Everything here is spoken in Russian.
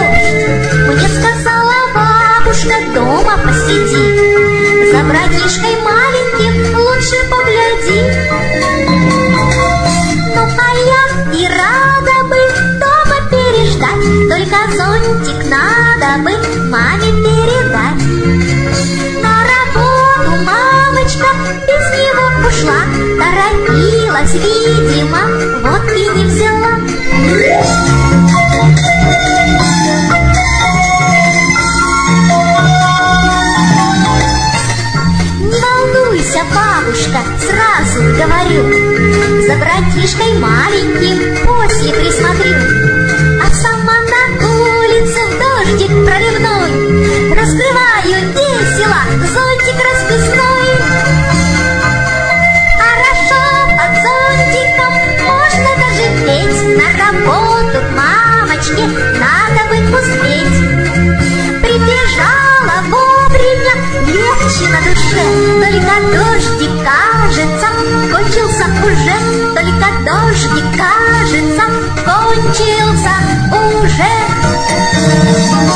дождь. Мне сказала бабушка, дома посиди, за братишкой маленьким лучше погляди. Ну а я и рада бы дома переждать, только зонтик надо бы маме передать. На работу мамочка без него ушла, торопилась, видимо, вот и не взяла. Не волнуйся, бабушка, сразу говорю, за братишкой маленьким после присмотрю. А сама на улице в дождик проливной раскрываю весело зонтик расписной. Хорошо под зонтиком можно даже петь, на работу к мамочке надо бы успеть. Прибежала вовремя, легче на душе, только дождик, кажется, кончился уже, только дождик, кажется, кончился уже.